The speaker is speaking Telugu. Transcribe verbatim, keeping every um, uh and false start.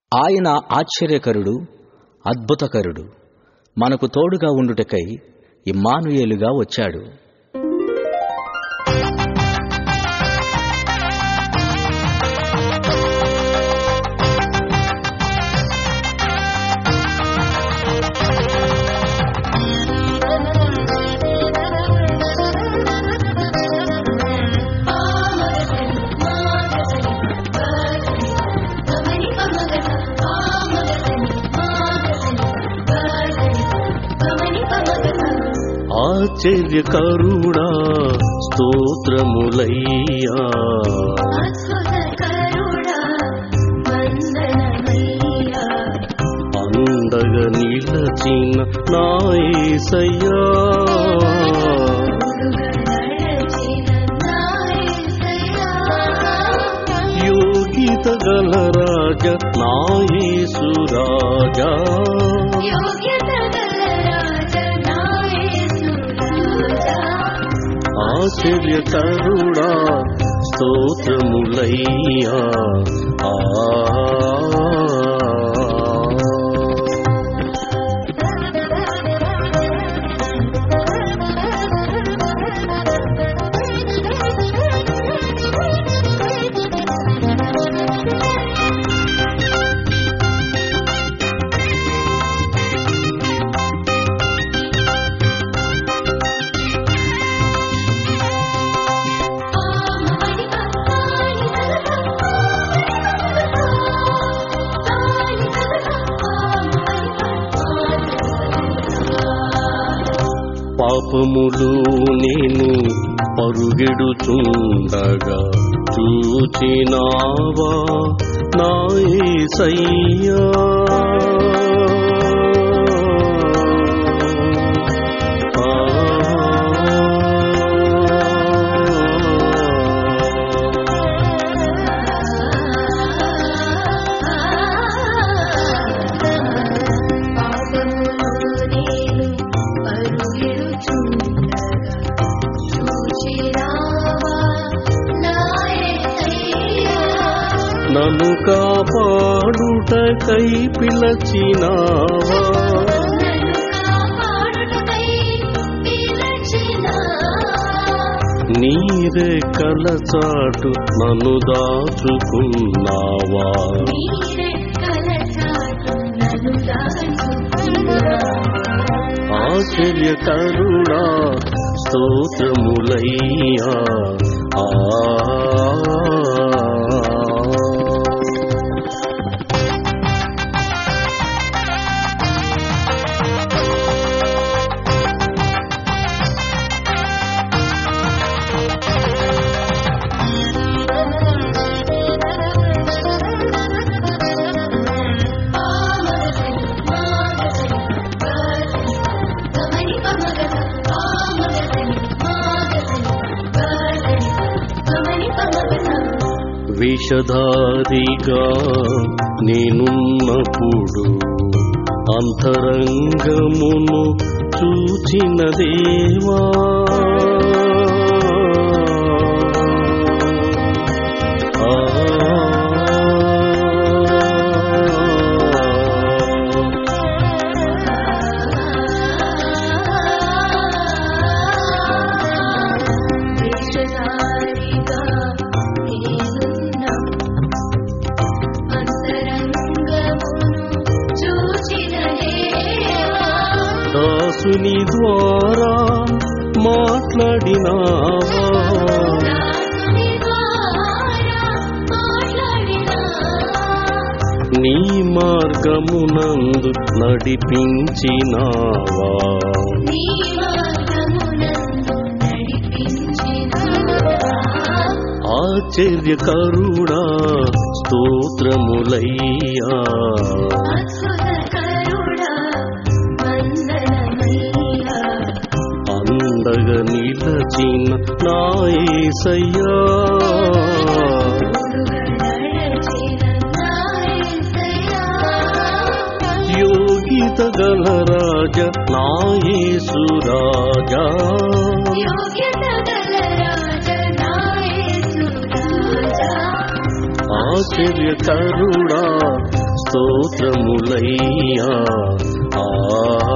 ఆయన ఆశ్చర్యకరుడు, అద్భుతకరుడు, మనకు తోడుగా ఉండుటకై ఇమ్మానుయేలుగా వచ్చాడు. ఆశ్చర్యకరుడా స్తోత్రములయ్యా, అందగా నిలచిన నా యేసయ్యా, యోగిత గల రాజ నా యేసు రాజా, ఆశ్చర్యకరుడా స్తోత్రములయ్యా. ఆ పాపములు నేను పరుగెడుచుండగా చూచినావా నా యేసయ్యా, నన్ను కాపాడుటకై పిలచినావా, నీరెక్కల చాటు నన్ను దాచుకున్నావా, ఆశ్చర్యకరుడా స్తోత్రములయ్యా. ఆ విషధారిగా నేనున్నప్పుడు అంతరంగమును చూచిన దేవా, దాసుని ద్వారా మాట్లాడినావా, నీ మార్గమునందు నడిపించినావా, ఆశ్చర్యకరుడా స్తోత్రములయ్యా. అందగా నిలచిన నా యేసయ్యా, యోగిత గల రాజ నా యేసు రాజా, ఆశ్చర్యకరుడా స్తోత్రములయ్యా. ఆ